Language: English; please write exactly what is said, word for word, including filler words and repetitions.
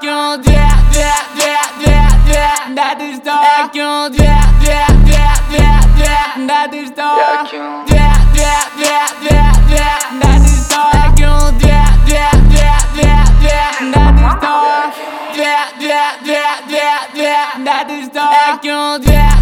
que on doit, doit, doit, doit, doit, nada está. É que on doit, doit, doit, doit, doit, nada está. Doit, doit, doit, doit, doit, nada está. É que on doit, doit, doit, doit, doit, nada está. Doit, doit, doit, doit, doit, nada está. É que on doit.